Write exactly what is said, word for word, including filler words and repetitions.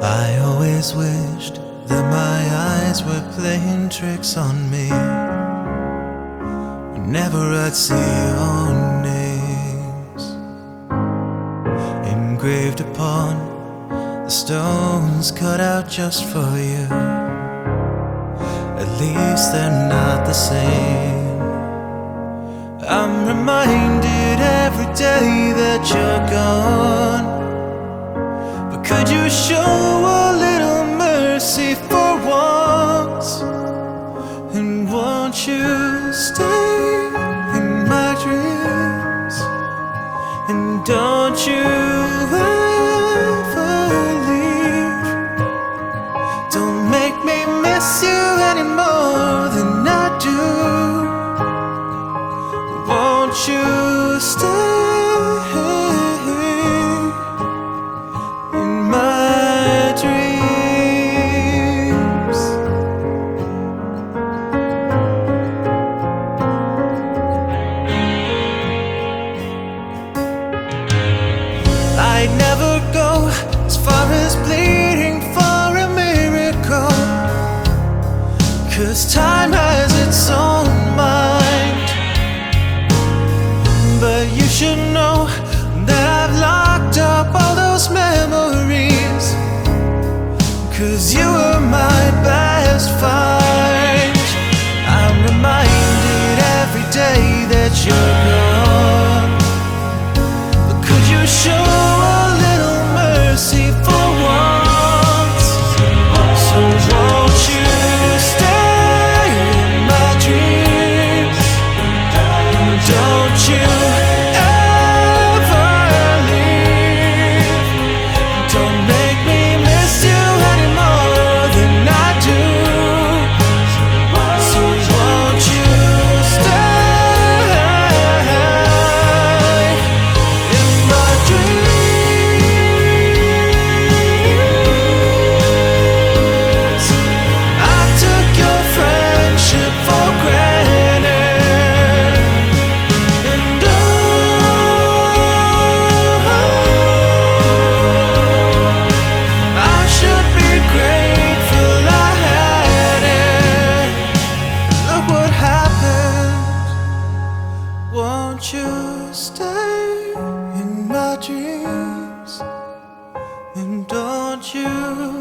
I always wished that my eyes were playing tricks on me. Whenever I'd see your names engraved upon the stones cut out just for you, at least they're not the same. I'm reminded every day that you're gone, but could you show a little mercy for once? And won't you stay in my dreams? And don't you ever leave. Don't make me miss you any more than I do. Won't you stay in my dreams? I'd never go as far as pleading for a miracle, 'cause time has its own mind. But you should know that I've locked up all those memories, 'cause you were my best find. I'm reminded every day that you're gone, but could you show a little mercy for once? So won't you stay in my dreams? Don't you ever leave. Don't make me miss you any more than I do. So won't you stay in my dreams? I took your friendship for granted, and oh, I should be grateful I had it. Look what happened. Won't you stay in my dreams? And don't you